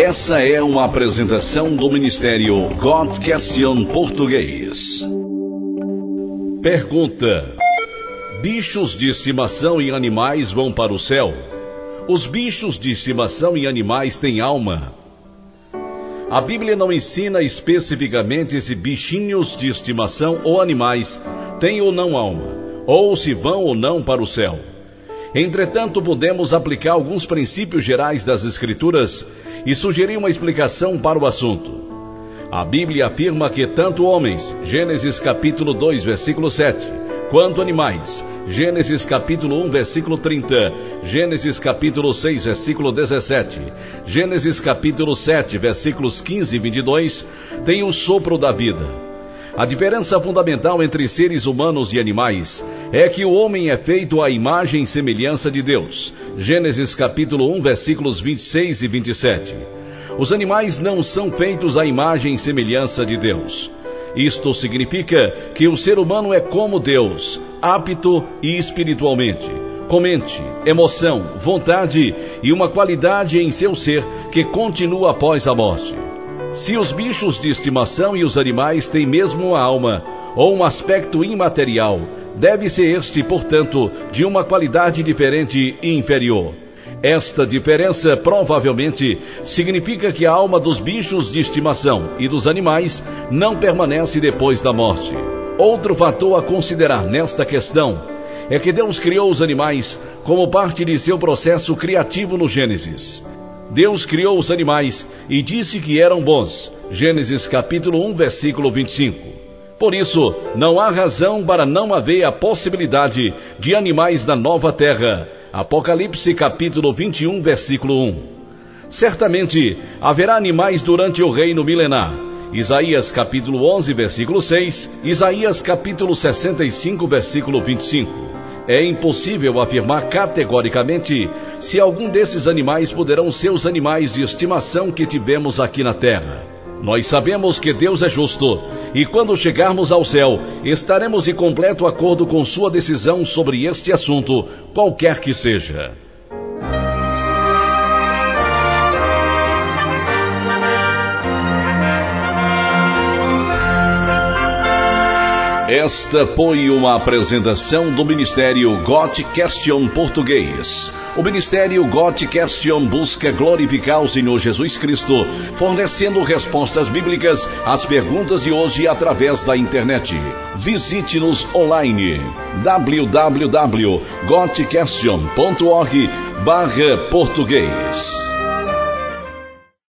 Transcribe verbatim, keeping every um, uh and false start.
Essa é uma apresentação do Ministério God Question Português. Pergunta: bichos de estimação e animais vão para o céu? Os bichos de estimação e animais têm alma? A Bíblia não ensina especificamente se bichinhos de estimação ou animais têm ou não alma, ou se vão ou não para o céu. Entretanto, podemos aplicar alguns princípios gerais das Escrituras e sugerir uma explicação para o assunto. A Bíblia afirma que tanto homens, Gênesis capítulo dois, versículo sete, quanto animais, Gênesis capítulo um, versículo trinta, Gênesis capítulo seis, versículo dezessete, Gênesis capítulo sete, versículos quinze e vinte e dois, têm o sopro da vida. A diferença fundamental entre seres humanos e animais é que o homem é feito à imagem e semelhança de Deus. Gênesis capítulo um, versículos vinte e seis e vinte e sete. Os animais não são feitos à imagem e semelhança de Deus. Isto significa que o ser humano é como Deus, apto e espiritualmente, com mente, emoção, vontade e uma qualidade em seu ser que continua após a morte. Se os bichos de estimação e os animais têm mesmo uma alma, ou um aspecto imaterial, deve ser este, portanto, de uma qualidade diferente e inferior. Esta diferença provavelmente significa que a alma dos bichos de estimação e dos animais não permanece depois da morte. Outro fator a considerar nesta questão é que Deus criou os animais como parte de seu processo criativo no Gênesis. Deus criou os animais e disse que eram bons. Gênesis capítulo um, versículo vinte e cinco. Por isso, não há razão para não haver a possibilidade de animais na nova terra. Apocalipse capítulo vinte e um, versículo um. Certamente haverá animais durante o reino milenar. Isaías capítulo onze, versículo seis, Isaías capítulo sessenta e cinco, versículo vinte e cinco. É impossível afirmar categoricamente se algum desses animais poderão ser os animais de estimação que tivemos aqui na terra. Nós sabemos que Deus é justo, e quando chegarmos ao céu, estaremos em completo acordo com sua decisão sobre este assunto, qualquer que seja. Esta foi uma apresentação do Ministério God Question Português. O Ministério God Question busca glorificar o Senhor Jesus Cristo, fornecendo respostas bíblicas às perguntas de hoje através da internet. Visite-nos online w w w ponto god question ponto org barra português.